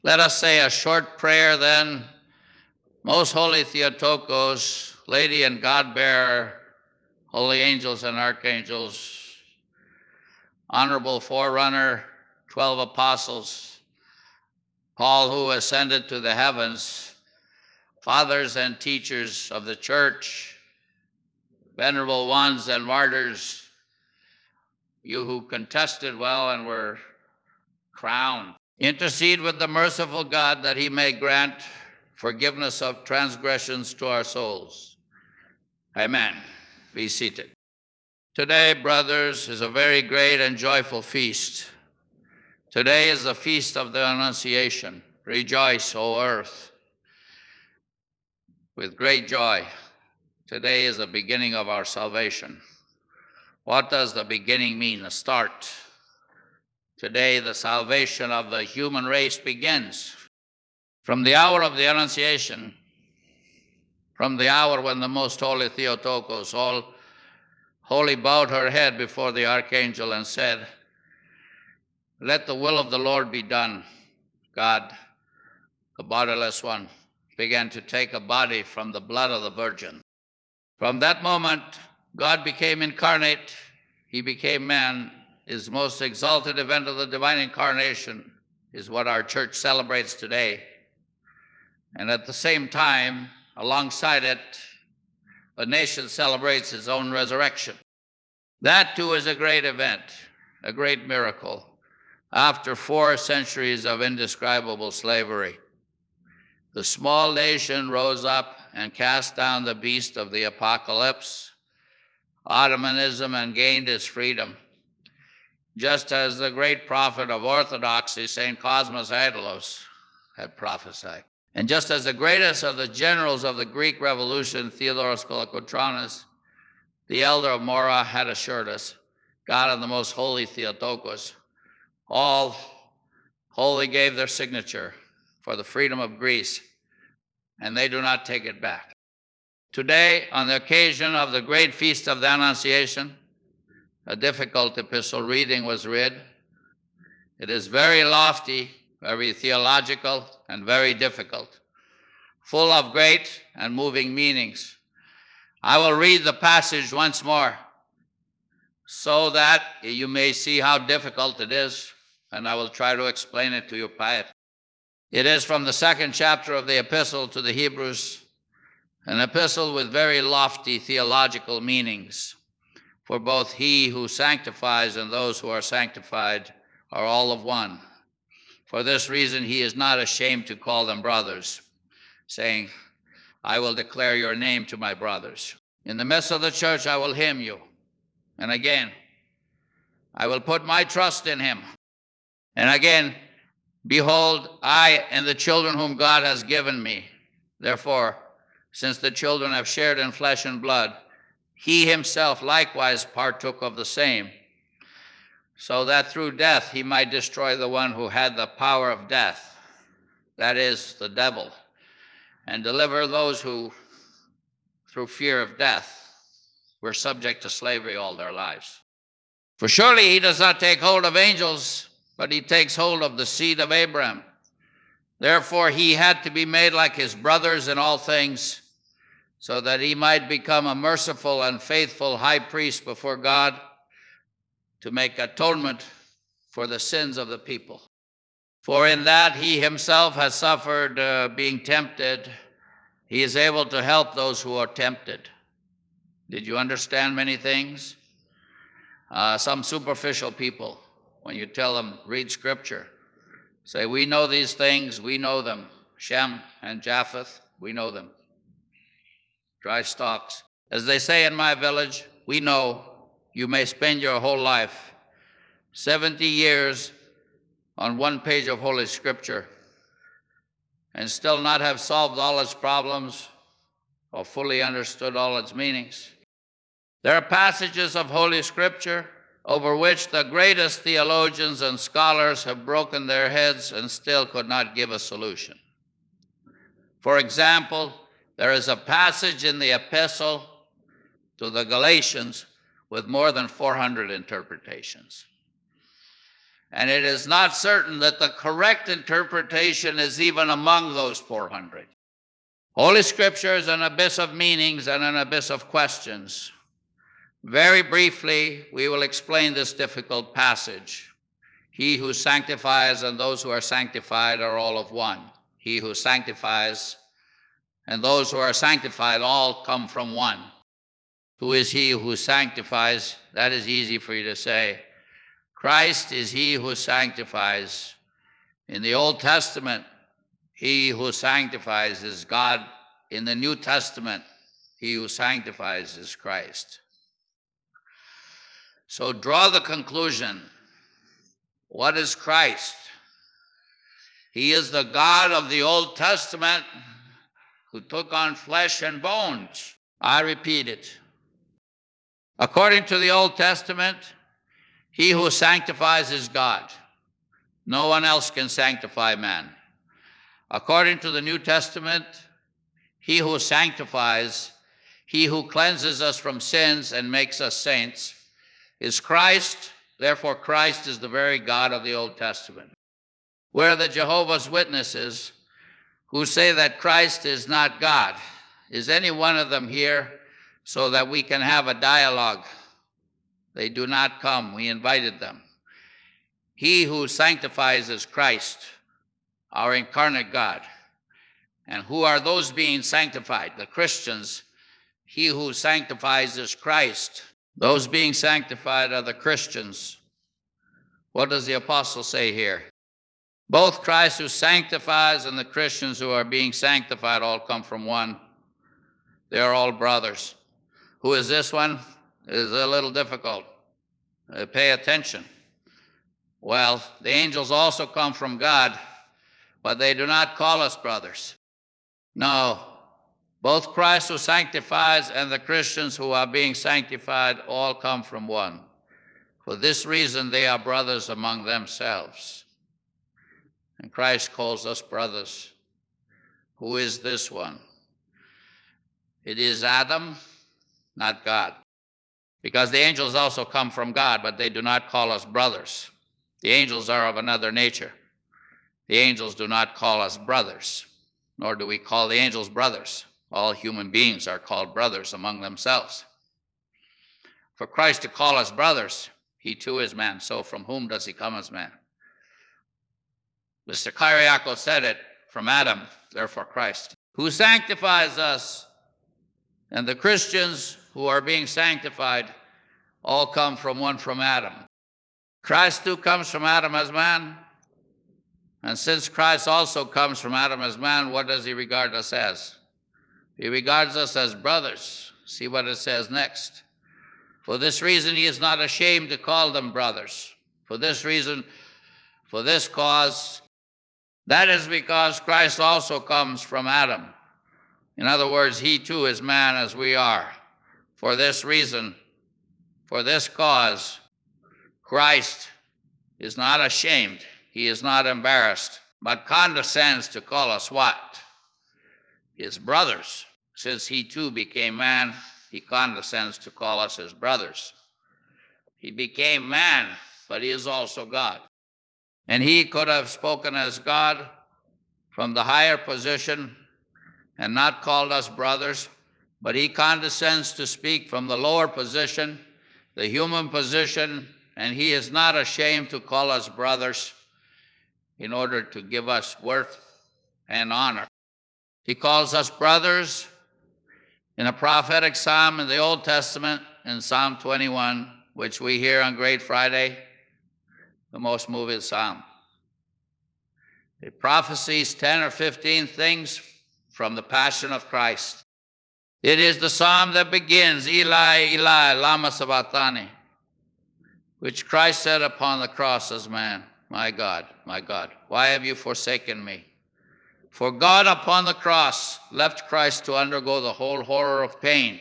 Let us say a short prayer then. Most Holy Theotokos, Lady and God-bearer, holy angels and archangels, honorable forerunner, 12 apostles, Paul who ascended to the heavens, fathers and teachers of the church, venerable ones and martyrs, you who contested well and were crowned. Intercede with the merciful God that he may grant forgiveness of transgressions to our souls. Amen. Be seated. Today, brothers, is a very great and joyful feast. Today is the feast of the Annunciation. Rejoice, O earth, with great joy. Today is the beginning of our salvation. What does the beginning mean? The start. Today, the salvation of the human race begins. From the hour of the Annunciation, from the hour when the most holy Theotokos, all holy, bowed her head before the archangel and said, "Let the will of the Lord be done." God, the bodiless one, began to take a body from the blood of the Virgin. From that moment, God became incarnate. He became man. His most exalted event of the divine incarnation is what our church celebrates today. And at the same time, alongside it, a nation celebrates its own resurrection. That too is a great event, a great miracle, after 4 centuries of indescribable slavery. The small nation rose up and cast down the beast of the apocalypse, Ottomanism, and gained its freedom. Just as the great prophet of orthodoxy, St. Cosmas Aedalos, had prophesied. And just as the greatest of the generals of the Greek Revolution, Theodoros Kolokotronis, the elder of Mora, had assured us, God and the most holy Theotokos, all holy gave their signature for the freedom of Greece, and they do not take it back. Today, on the occasion of the great feast of the Annunciation, a difficult epistle reading was read. It is very lofty, very theological, and very difficult, full of great and moving meanings. I will read the passage once more so that you may see how difficult it is, and I will try to explain it to you by it. It is from the 2nd chapter of the Epistle to the Hebrews, an epistle with very lofty theological meanings. For both he who sanctifies and those who are sanctified are all of one. For this reason he is not ashamed to call them brothers, saying, I will declare your name to my brothers. In the midst of the church I will hymn you. And again, I will put my trust in him. And again, behold, I and the children whom God has given me. Therefore, since the children have shared in flesh and blood, he himself likewise partook of the same, so that through death he might destroy the one who had the power of death, that is, the devil, and deliver those who, through fear of death, were subject to slavery all their lives. For surely he does not take hold of angels, but he takes hold of the seed of Abraham. Therefore he had to be made like his brothers in all things, so that he might become a merciful and faithful high priest before God to make atonement for the sins of the people. For in that he himself has suffered being tempted, he is able to help those who are tempted. Did you understand many things? Some superficial people, when you tell them, read scripture, say, we know these things, we know them. Shem and Japheth, we know them. Dry stalks. As they say in my village, we know you may spend your whole life, 70 years on one page of Holy Scripture, and still not have solved all its problems or fully understood all its meanings. There are passages of Holy Scripture over which the greatest theologians and scholars have broken their heads and still could not give a solution. For example, there is a passage in the epistle to the Galatians with more than 400 interpretations. And it is not certain that the correct interpretation is even among those 400. Holy Scripture is an abyss of meanings and an abyss of questions. Very briefly, we will explain this difficult passage. He who sanctifies and those who are sanctified are all of one. He who sanctifies and those who are sanctified all come from one. Who is he who sanctifies? That is easy for you to say. Christ is he who sanctifies. In the Old Testament, he who sanctifies is God. In the New Testament, he who sanctifies is Christ. So draw the conclusion. What is Christ? He is the God of the Old Testament who took on flesh and bones. I repeat it. According to the Old Testament, he who sanctifies is God. No one else can sanctify man. According to the New Testament, he who sanctifies, he who cleanses us from sins and makes us saints, is Christ. Therefore, Christ is the very God of the Old Testament. Where the Jehovah's Witnesses who say that Christ is not God, is any one of them here so that we can have a dialogue? They do not come. We invited them. He who sanctifies is Christ, our incarnate God. And who are those being sanctified? The Christians. He who sanctifies is Christ. Those being sanctified are the Christians. What does the apostle say here? Both Christ who sanctifies and the Christians who are being sanctified all come from one. They are all brothers. Who is this one? It is a little difficult. Pay attention. Well, the angels also come from God, but they do not call us brothers. No, both Christ who sanctifies and the Christians who are being sanctified all come from one. For this reason, they are brothers among themselves. And Christ calls us brothers. Who is this one? It is Adam, not God. Because the angels also come from God, but they do not call us brothers. The angels are of another nature. The angels do not call us brothers, nor do we call the angels brothers. All human beings are called brothers among themselves. For Christ to call us brothers, he too is man. So from whom does he come as man? Mr. Kyriakos said it, from Adam, therefore Christ. Who sanctifies us, and the Christians who are being sanctified all come from one, from Adam. Christ too comes from Adam as man. And since Christ also comes from Adam as man, what does he regard us as? He regards us as brothers. See what it says next. For this reason, he is not ashamed to call them brothers. For this reason, for this cause, that is because Christ also comes from Adam. In other words, he too is man as we are. For this reason, for this cause, Christ is not ashamed. He is not embarrassed, but condescends to call us what? His brothers. Since he too became man, he condescends to call us his brothers. He became man, but he is also God. And he could have spoken as God from the higher position and not called us brothers, but he condescends to speak from the lower position, the human position, and he is not ashamed to call us brothers in order to give us worth and honor. He calls us brothers in a prophetic psalm in the Old Testament, in Psalm 21, which we hear on Great Friday, the most moving psalm. It prophesies 10 or 15 things from the Passion of Christ. It is the psalm that begins, Eli, Eli, lama sabachthani, which Christ said upon the cross as man, my God, why have you forsaken me? For God upon the cross left Christ to undergo the whole horror of pain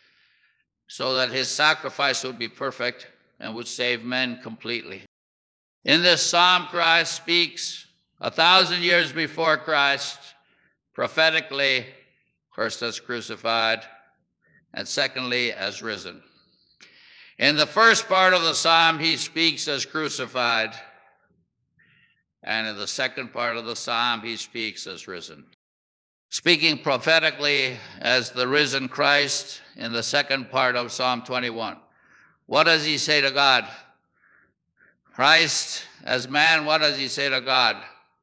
so that his sacrifice would be perfect and would save men completely. In this psalm, Christ speaks 1,000 years before Christ, prophetically, first as crucified, and secondly as risen. In the first part of the psalm, he speaks as crucified. And in the second part of the psalm, he speaks as risen. Speaking prophetically as the risen Christ in the second part of Psalm 21. What does he say to God? Christ, as man, what does he say to God?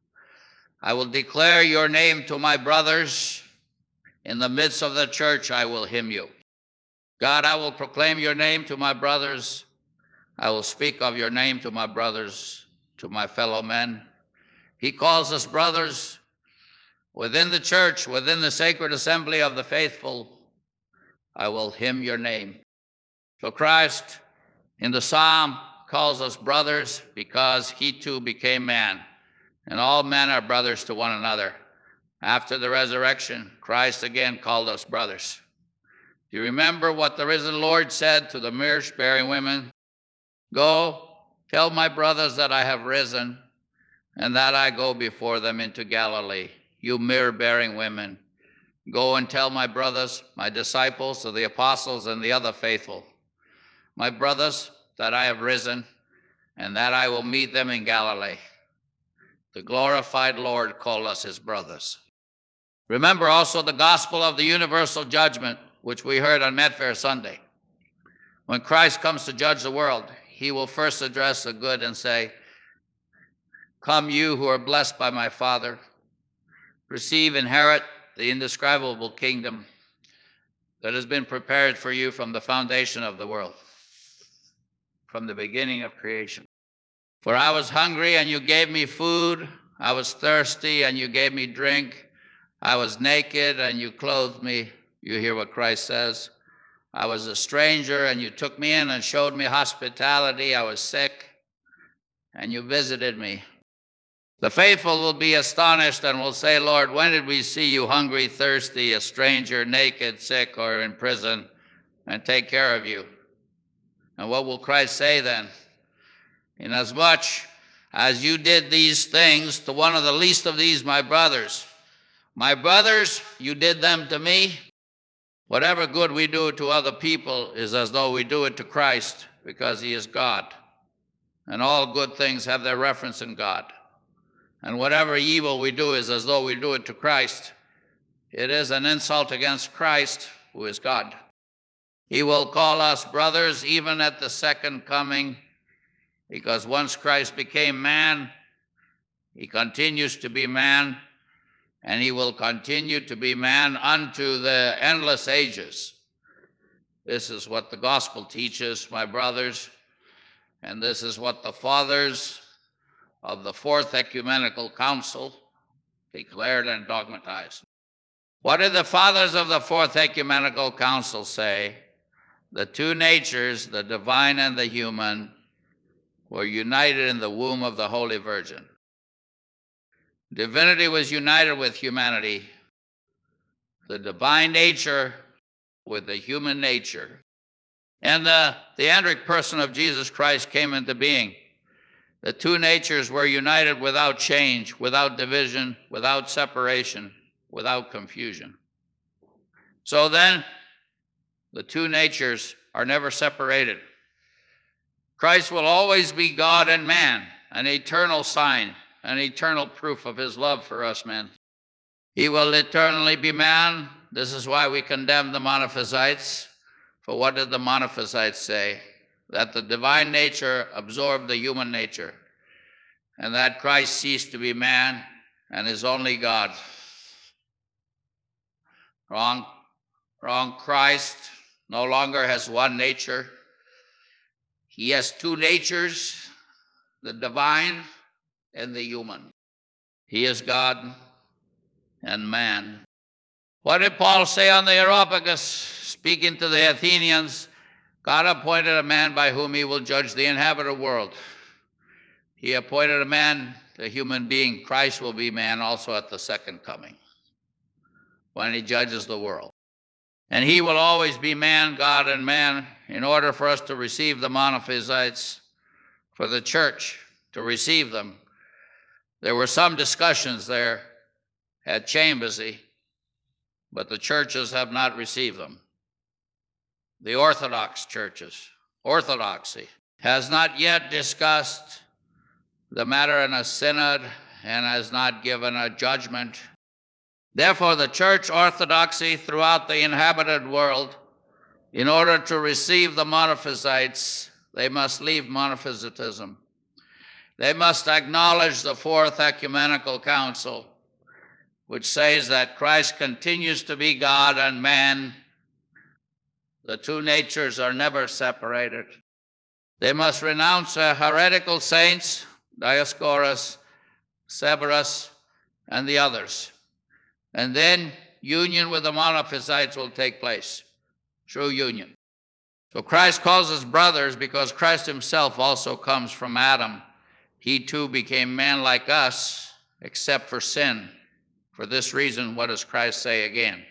I will declare your name to my brothers. In the midst of the church, I will hymn you. God, I will proclaim your name to my brothers. I will speak of your name to my brothers, to my fellow men. He calls us brothers within the church, within the sacred assembly of the faithful. I will hymn your name. So Christ in the psalm calls us brothers because he too became man. And all men are brothers to one another. After the resurrection, Christ again called us brothers. Do you remember what the risen Lord said to the myrrh-bearing women? Go, tell my brothers that I have risen, and that I go before them into Galilee. You myrrh-bearing women, go and tell my brothers, my disciples, the apostles, and the other faithful, my brothers, that I have risen, and that I will meet them in Galilee. The glorified Lord called us his brothers. Remember also the gospel of the universal judgment, which we heard on Medfair Sunday. When Christ comes to judge the world, he will first address the good and say, come you who are blessed by my Father, receive, inherit the indescribable kingdom that has been prepared for you from the foundation of the world, from the beginning of creation. For I was hungry, and you gave me food. I was thirsty, and you gave me drink. I was naked, and you clothed me. You hear what Christ says. I was a stranger, and you took me in and showed me hospitality. I was sick, and you visited me. The faithful will be astonished and will say, Lord, when did we see you hungry, thirsty, a stranger, naked, sick, or in prison, and take care of you? And what will Christ say then? Inasmuch as you did these things to one of the least of these, my brothers, you did them to me. Whatever good we do to other people is as though we do it to Christ, because he is God. And all good things have their reference in God. And whatever evil we do is as though we do it to Christ. It is an insult against Christ, who is God. He will call us brothers even at the second coming, because once Christ became man, he continues to be man, and he will continue to be man unto the endless ages. This is what the gospel teaches, my brothers, and this is what the fathers of the Fourth Ecumenical Council declared and dogmatized. What did the fathers of the Fourth Ecumenical Council say? The two natures, the divine and the human, were united in the womb of the Holy Virgin. Divinity was united with humanity. The divine nature with the human nature. And the theandric person of Jesus Christ came into being. The two natures were united without change, without division, without separation, without confusion. So then, the two natures are never separated. Christ will always be God and man, an eternal sign, an eternal proof of his love for us men. He will eternally be man. This is why we condemn the Monophysites. For what did the Monophysites say? That the divine nature absorbed the human nature, and that Christ ceased to be man and is only God. Wrong. Wrong. Christ no longer has one nature. He has two natures, the divine and the human. He is God and man. What did Paul say on the Areopagus, speaking to the Athenians? God appointed a man by whom he will judge the inhabited world. He appointed a man, a human being. Christ will be man also at the second coming, when he judges the world. And he will always be man, God, and man, in order for us to receive the Monophysites, for the church to receive them. There were some discussions there at Chambersy, but the churches have not received them. The Orthodox churches, orthodoxy, has not yet discussed the matter in a synod and has not given a judgment. Therefore, the church orthodoxy throughout the inhabited world, in order to receive the monophysites, they must leave monophysitism. They must acknowledge the Fourth Ecumenical Council, which says that Christ continues to be God and man. The two natures are never separated. They must renounce heretical saints, Dioscorus, Severus, and the others. And then union with the monophysites will take place, true union. So Christ calls us brothers because Christ himself also comes from Adam. He too became man like us, except for sin. For this reason, what does Christ say again?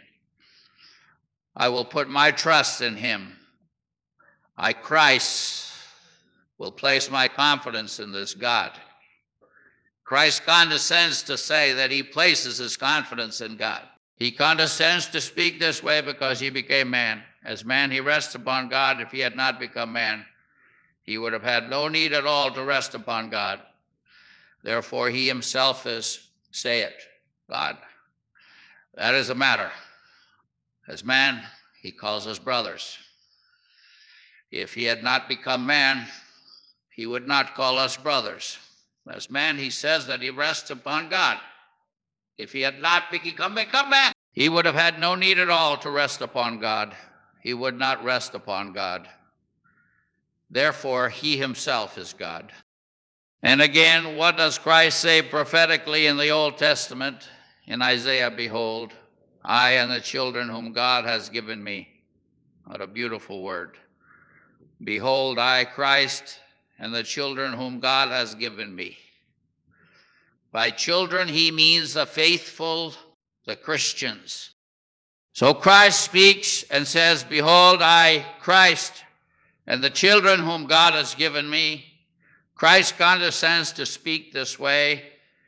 I will put my trust in him. I, Christ, will place my confidence in this God. Christ condescends to say that he places his confidence in God. He condescends to speak this way because he became man. As man, he rests upon God. If he had not become man, he would have had no need at all to rest upon God. Therefore, he himself is, say it, God. That is a matter. As man, he calls us brothers. If he had not become man, he would not call us brothers. As man, he says that he rests upon God. If he had not become man, he would have had no need at all to rest upon God. He would not rest upon God. Therefore, he himself is God. And again, what does Christ say prophetically in the Old Testament? In Isaiah, behold, I and the children whom God has given me. What a beautiful word. Behold, I, Christ, and the children whom God has given me. By children, he means the faithful, the Christians. So Christ speaks and says, behold, I, Christ, and the children whom God has given me. Christ condescends to speak this way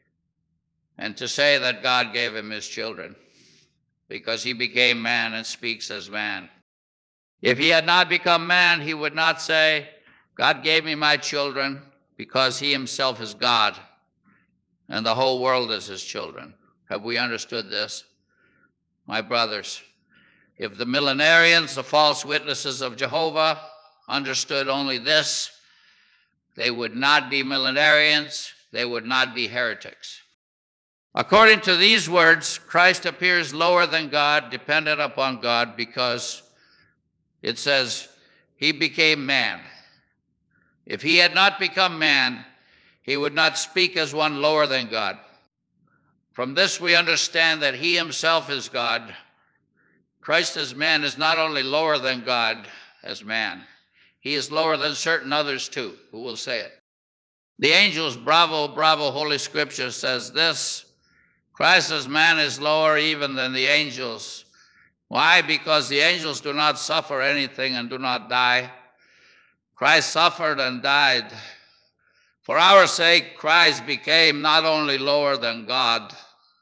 and to say that God gave him his children because he became man and speaks as man. If he had not become man, he would not say, God gave me my children, because he himself is God and the whole world is his children. Have we understood this? My brothers, if the millenarians, the false witnesses of Jehovah, understood only this, they would not be millenarians, they would not be heretics. According to these words, Christ appears lower than God, dependent upon God, because it says he became man. If he had not become man, he would not speak as one lower than God. From this we understand that he himself is God. Christ as man is not only lower than God as man, he is lower than certain others too, who will say it. The angels, bravo, bravo, Holy Scripture says this, Christ as man is lower even than the angels. Why? Because the angels do not suffer anything and do not die. Christ suffered and died. For our sake, Christ became not only lower than God,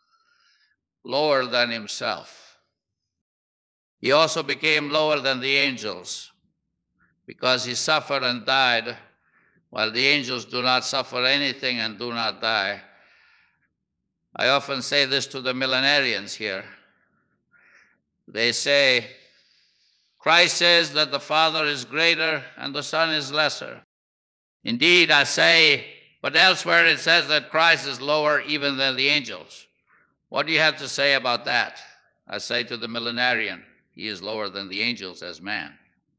lower than himself. He also became lower than the angels, because he suffered and died, while the angels do not suffer anything and do not die. I often say this to the millenarians here. They say, Christ says that the Father is greater and the Son is lesser. Indeed, I say, but elsewhere it says that Christ is lower even than the angels. What do you have to say about that? I say to the millenarian, he is lower than the angels as man.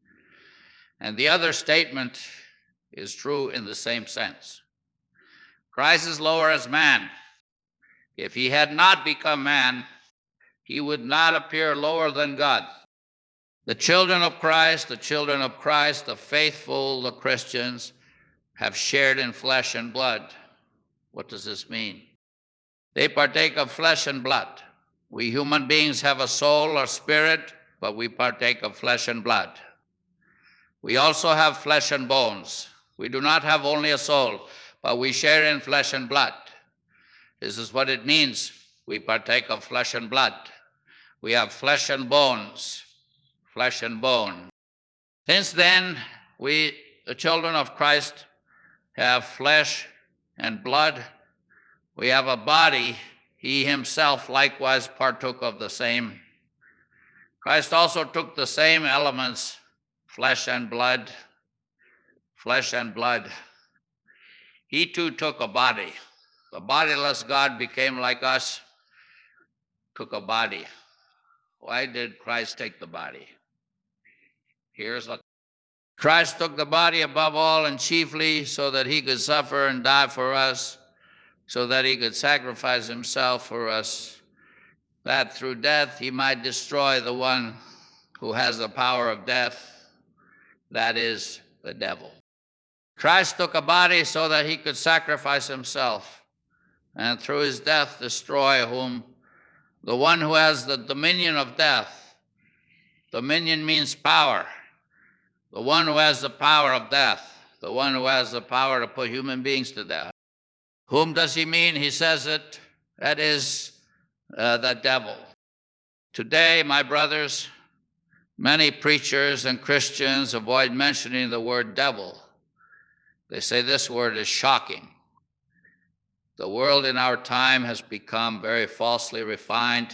And the other statement is true in the same sense. Christ is lower as man. If he had not become man, he would not appear lower than God. The children of Christ, the faithful, the Christians, have shared in flesh and blood. What does this mean? They partake of flesh and blood. We human beings have a soul or spirit, but we partake of flesh and blood. We also have flesh and bones. We do not have only a soul, but we share in flesh and blood. This is what it means. We partake of flesh and blood. We have flesh and bones, flesh and bone. Since then, we, the children of Christ, have flesh and blood. We have a body. He himself likewise partook of the same. Christ also took the same elements, flesh and blood. Flesh and blood. He too took a body. The bodiless God became like us, took a body. Why did Christ take the body? Here's what Christ took the body above all and chiefly so that he could suffer and die for us, so that he could sacrifice himself for us, that through death he might destroy the one who has the power of death, that is, the devil. Christ took a body so that he could sacrifice himself, and through his death destroy whom? The one who has the dominion of death. Dominion means power. The one who has the power of death, the one who has the power to put human beings to death. Whom does he mean? He says it, that is the devil. Today, my brothers, many preachers and Christians avoid mentioning the word devil. They say this word is shocking. The world in our time has become very falsely refined.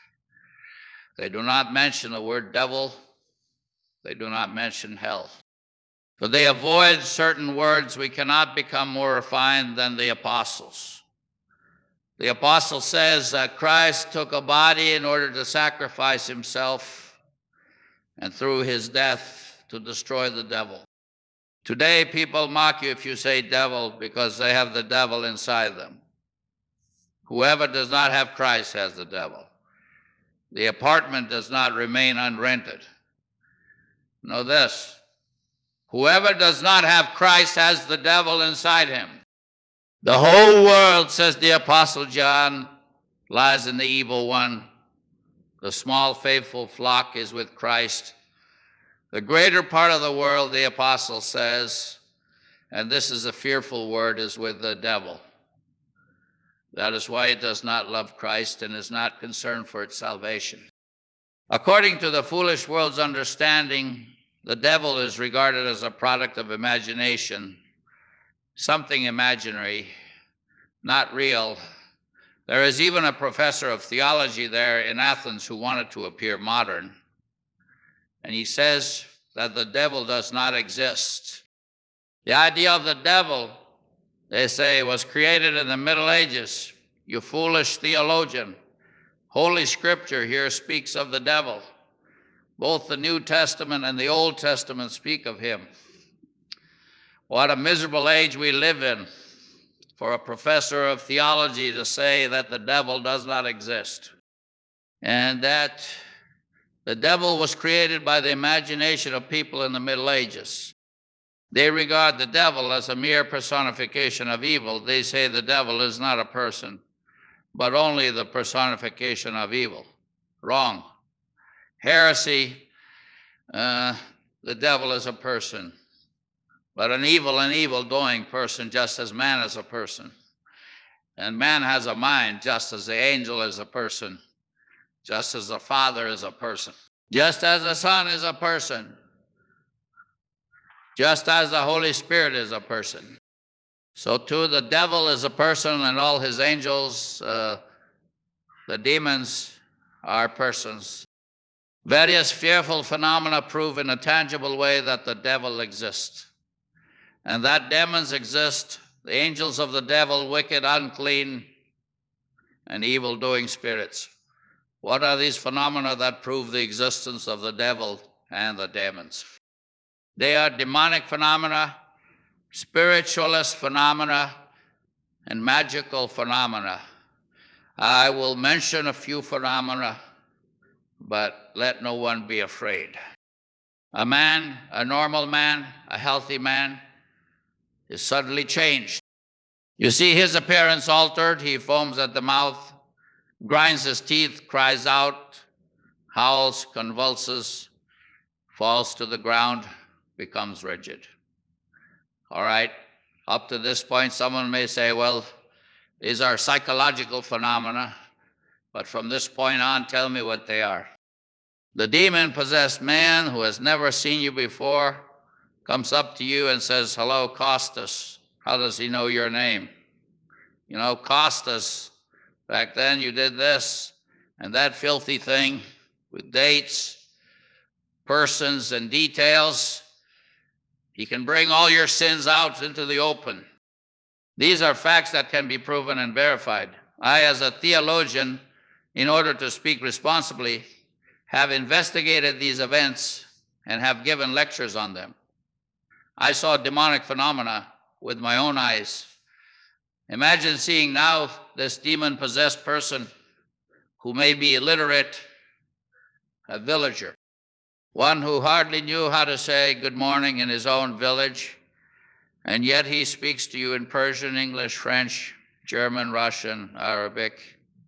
They do not mention the word devil. They do not mention hell. For they avoid certain words. We cannot become more refined than the apostles. The apostle says that Christ took a body in order to sacrifice himself and through his death to destroy the devil. Today, people mock you if you say devil because they have the devil inside them. Whoever does not have Christ has the devil. The apartment does not remain unrented. Know this, whoever does not have Christ has the devil inside him. The whole world, says the Apostle John, lies in the evil one. The small faithful flock is with Christ. The greater part of the world, the apostle says, and this is a fearful word, is with the devil. That is why it does not love Christ and is not concerned for its salvation. According to the foolish world's understanding, the devil is regarded as a product of imagination, something imaginary, not real. There is even a professor of theology there in Athens who wanted to appear modern. And he says that the devil does not exist. The idea of the devil, they say, was created in the Middle Ages. You foolish theologian. Holy Scripture here speaks of the devil. Both the New Testament and the Old Testament speak of him. What a miserable age we live in for a professor of theology to say that the devil does not exist, and that the devil was created by the imagination of people in the Middle Ages. They regard the devil as a mere personification of evil. They say the devil is not a person, but only the personification of evil. Wrong. Heresy, the devil is a person, but an evil-doing person, just as man is a person. And man has a mind, just as the angel is a person, just as the Father is a person, just as the Son is a person, just as the Holy Spirit is a person. So too the devil is a person, and all his angels, the demons, are persons. Various fearful phenomena prove in a tangible way that the devil exists, and that demons exist, the angels of the devil, wicked, unclean, and evil-doing spirits. What are these phenomena that prove the existence of the devil and the demons? They are demonic phenomena, spiritualist phenomena, and magical phenomena. I will mention a few phenomena, but let no one be afraid. A man, a normal man, a healthy man, is suddenly changed. You see his appearance altered. He foams at the mouth, grinds his teeth, cries out, howls, convulses, falls to the ground, becomes rigid. All right, up to this point, someone may say, well, these are psychological phenomena, but from this point on, tell me what they are. The demon-possessed man who has never seen you before comes up to you and says, hello, Costas. How does he know your name? cost us. Back then you did this and that filthy thing with dates, persons, and details. He can bring all your sins out into the open. These are facts that can be proven and verified. I, as a theologian, in order to speak responsibly, have investigated these events and have given lectures on them. I saw demonic phenomena with my own eyes. Imagine seeing now this demon-possessed person who may be illiterate, a villager, one who hardly knew how to say good morning in his own village, and yet he speaks to you in Persian, English, French, German, Russian, Arabic,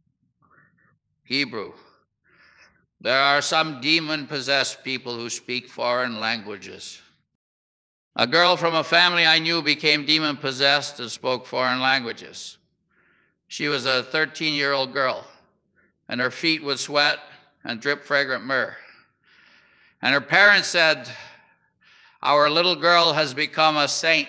Hebrew. There are some demon-possessed people who speak foreign languages. A girl from a family I knew became demon-possessed and spoke foreign languages. She was a 13-year-old girl, and her feet would sweat and drip fragrant myrrh. And her parents said, "Our little girl has become a saint."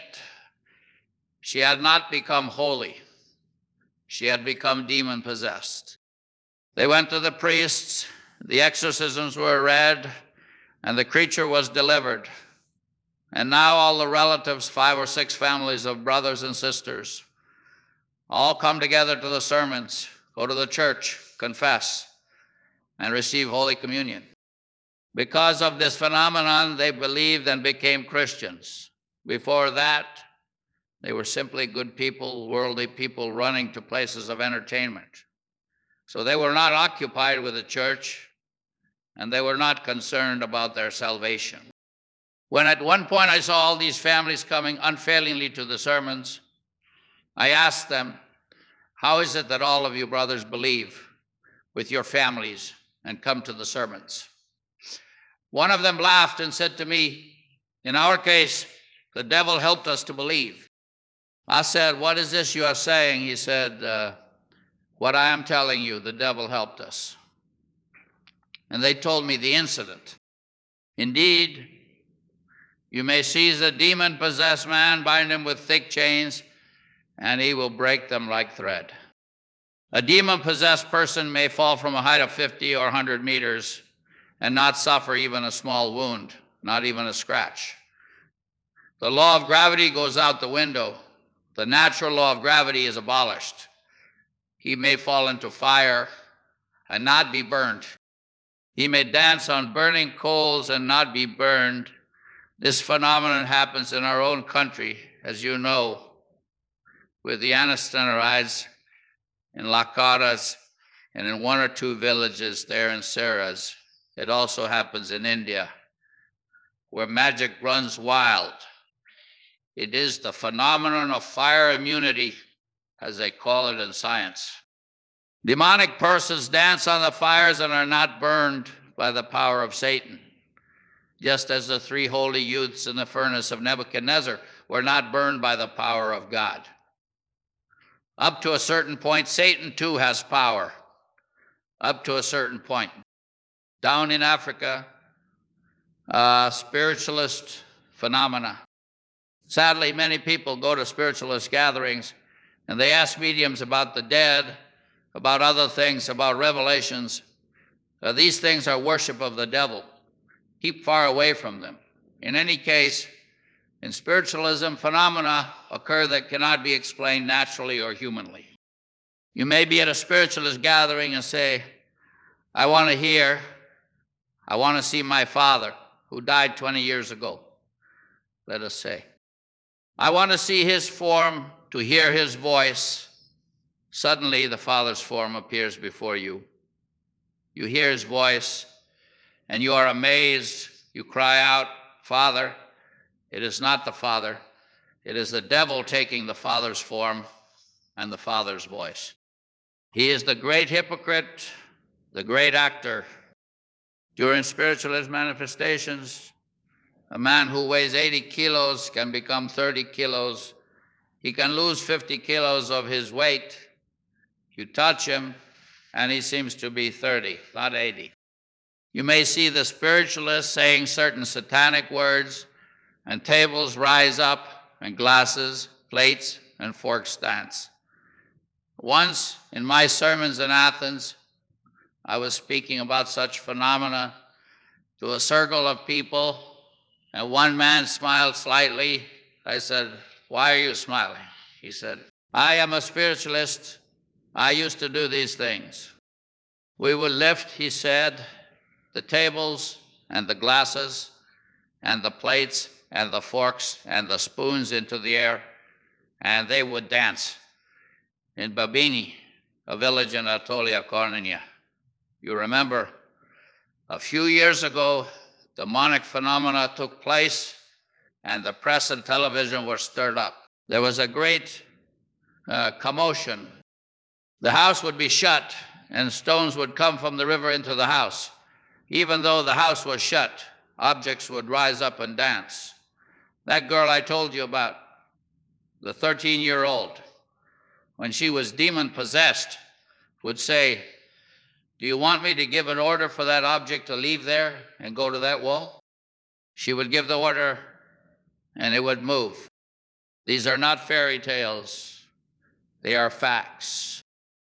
She had not become holy. She had become demon-possessed. They went to the priests, the exorcisms were read, and the creature was delivered. And now all the relatives, 5 or 6 families of brothers and sisters, all come together to the sermons, go to the church, confess, and receive Holy Communion. Because of this phenomenon, they believed and became Christians. Before that, they were simply good people, worldly people running to places of entertainment. So they were not occupied with the church, and they were not concerned about their salvation. When at one point I saw all these families coming unfailingly to the sermons, I asked them, "How is it that all of you brothers believe with your families and come to the sermons?" One of them laughed and said to me, "In our case, the devil helped us to believe." I said, "What is this you are saying?" He said, "What I am telling you, the devil helped us." And they told me the incident. Indeed, you may seize a demon-possessed man, bind him with thick chains, and he will break them like thread. A demon-possessed person may fall from a height of 50 or 100 meters and not suffer even a small wound, not even a scratch. The law of gravity goes out the window. The natural law of gravity is abolished. He may fall into fire and not be burned. He may dance on burning coals and not be burned. This phenomenon happens in our own country, as you know, with the Anastenerides in Lakaras and in 1 or 2 villages there in Saras. It also happens in India, where magic runs wild. It is the phenomenon of fire immunity, as they call it in science. Demonic persons dance on the fires and are not burned by the power of Satan, just as the 3 holy youths in the furnace of Nebuchadnezzar were not burned by the power of God. Up to a certain point, Satan too has power. Up to a certain point. Down in Africa, spiritualist phenomena. Sadly, many people go to spiritualist gatherings and they ask mediums about the dead, about other things, about revelations. These things are worship of the devil. Keep far away from them. In any case, in spiritualism, phenomena occur that cannot be explained naturally or humanly. You may be at a spiritualist gathering and say, "I want to see my father who died 20 years ago," let us say. "I want to see his form, to hear his voice." Suddenly, the Father's form appears before you. You hear his voice, and you are amazed. You cry out, "Father!" It is not the Father. It is the devil taking the Father's form and the Father's voice. He is the great hypocrite, the great actor. During spiritualist manifestations, a man who weighs 80 kilos can become 30 kilos. He can lose 50 kilos of his weight. You touch him, and he seems to be 30, not 80. You may see the spiritualist saying certain satanic words, and tables rise up, and glasses, plates, and forks dance. Once in my sermons in Athens, I was speaking about such phenomena to a circle of people, and one man smiled slightly. I said, "Why are you smiling?" He said, "I am a spiritualist. I used to do these things. We would lift," he said, "the tables and the glasses and the plates and the forks and the spoons into the air, and they would dance in Babini, a village in Anatolia, Kornenia." You remember, a few years ago, demonic phenomena took place, and the press and television were stirred up. There was a great commotion. The house would be shut, and stones would come from the river into the house. Even though the house was shut, objects would rise up and dance. That girl I told you about, the 13-year-old, when she was demon-possessed, would say, "Do you want me to give an order for that object to leave there and go to that wall?" She would give the order, and it would move. These are not fairy tales. They are facts.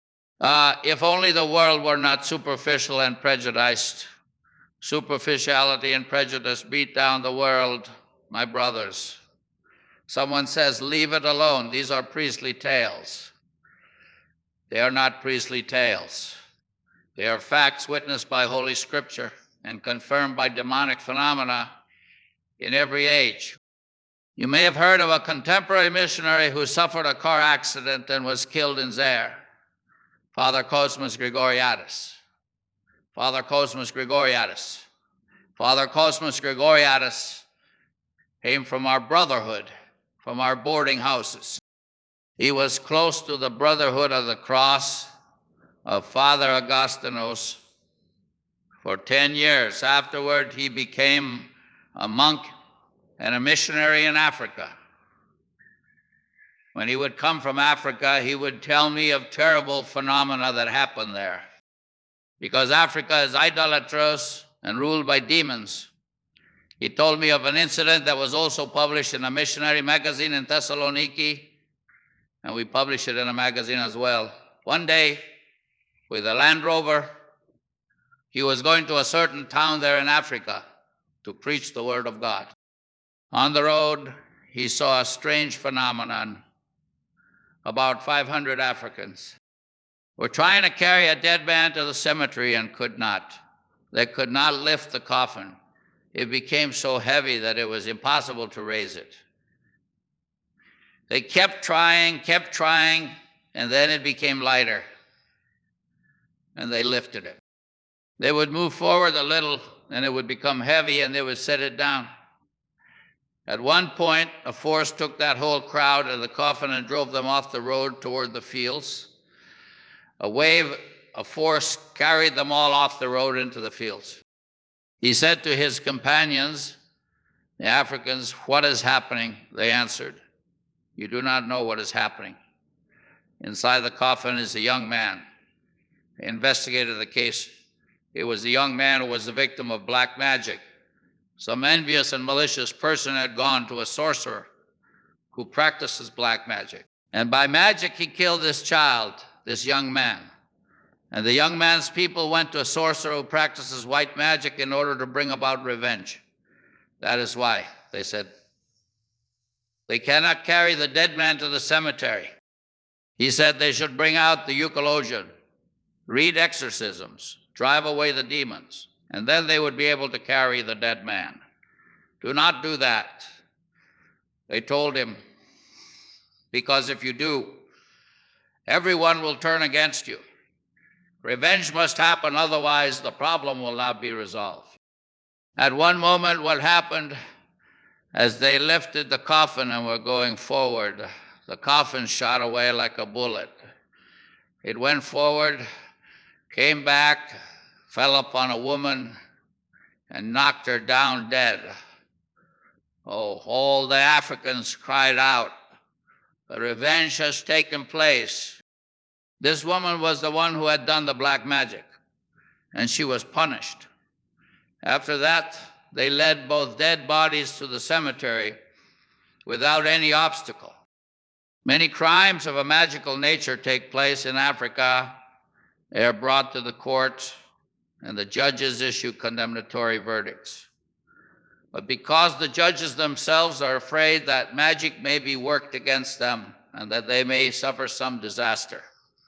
If only the world were not superficial and prejudiced. Superficiality and prejudice beat down the world, my brothers. Someone says, "Leave it alone. These are priestly tales." They are not priestly tales. They are facts witnessed by Holy Scripture and confirmed by demonic phenomena in every age. You may have heard of a contemporary missionary who suffered a car accident and was killed in Zaire, Father Cosmas Grigoriadis. Father Cosmas Grigoriadis. Father Cosmas Grigoriadis came from our brotherhood, from our boarding houses. He was close to the Brotherhood of the Cross of Father Agostinos for 10 years. Afterward, he became a monk and a missionary in Africa. When he would come from Africa, he would tell me of terrible phenomena that happened there. Because Africa is idolatrous and ruled by demons. He told me of an incident that was also published in a missionary magazine in Thessaloniki, and we published it in a magazine as well. One day, with a Land Rover, he was going to a certain town there in Africa to preach the Word of God. On the road, he saw a strange phenomenon. About 500 Africans were trying to carry a dead man to the cemetery and could not. They could not lift the coffin. It became so heavy that it was impossible to raise it. They kept trying, and then it became lighter, and they lifted it. They would move forward a little, and it would become heavy, and they would set it down. At one point, a force took that whole crowd and the coffin and drove them off the road toward the fields. A force carried them all off the road into the fields. He said to his companions, the Africans, "What is happening?" They answered, "You do not know what is happening. Inside the coffin is a young man." They investigated the case. It was the young man who was the victim of black magic. Some envious and malicious person had gone to a sorcerer who practices black magic. And by magic, he killed this child, this young man. And the young man's people went to a sorcerer who practices white magic in order to bring about revenge. That is why, they said, they cannot carry the dead man to the cemetery. He said they should bring out the euchologian, read exorcisms, drive away the demons, and then they would be able to carry the dead man. Do not do that, they told him, because if you do, everyone will turn against you. Revenge must happen, otherwise the problem will not be resolved. At one moment, what happened, as they lifted the coffin and were going forward, the coffin shot away like a bullet. It went forward, came back, fell upon a woman, and knocked her down dead. Oh, all the Africans cried out, "The revenge has taken place." This woman was the one who had done the black magic, and she was punished. After that, they led both dead bodies to the cemetery without any obstacle. Many crimes of a magical nature take place in Africa. They are brought to the court, and the judges issue condemnatory verdicts. But because the judges themselves are afraid that magic may be worked against them and that they may suffer some disaster,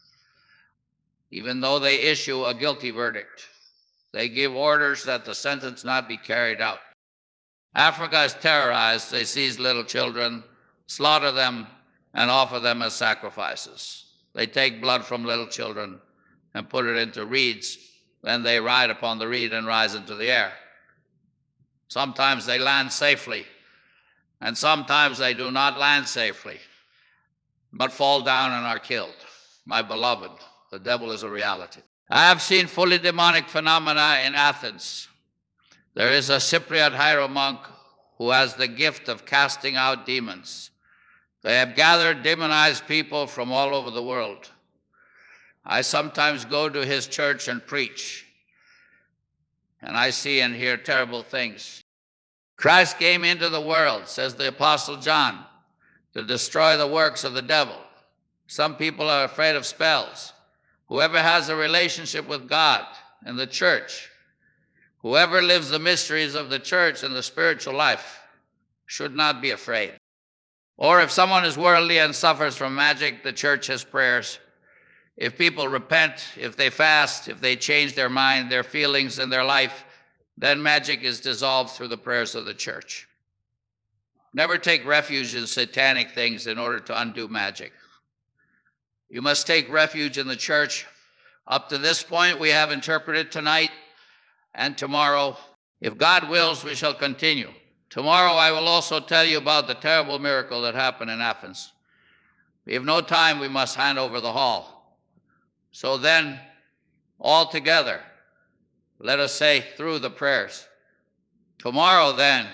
even though they issue a guilty verdict, they give orders that the sentence not be carried out. Africa is terrorized. They seize little children, slaughter them, and offer them as sacrifices. They take blood from little children and put it into reeds. Then they ride upon the reed and rise into the air. Sometimes they land safely, and sometimes they do not land safely, but fall down and are killed. My beloved, the devil is a reality. I have seen fully demonic phenomena in Athens. There is a Cypriot Hiero monk who has the gift of casting out demons. They have gathered demonized people from all over the world. I sometimes go to his church and preach, and I see and hear terrible things. Christ came into the world, says the Apostle John, to destroy the works of the devil. Some people are afraid of spells. Whoever has a relationship with God and the church, whoever lives the mysteries of the church and the spiritual life, should not be afraid. Or if someone is worldly and suffers from magic, the church has prayers. If people repent, if they fast, if they change their mind, their feelings, and their life, then magic is dissolved through the prayers of the church. Never take refuge in satanic things in order to undo magic. You must take refuge in the church. Up to this point, we have interpreted tonight and tomorrow. If God wills, we shall continue. Tomorrow, I will also tell you about the terrible miracle that happened in Athens. We have no time, we must hand over the hall. So then, all together, let us say through the prayers. Tomorrow then,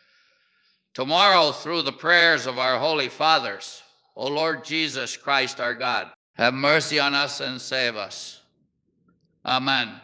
tomorrow through the prayers of our holy fathers, O Lord Jesus Christ our God, have mercy on us and save us. Amen.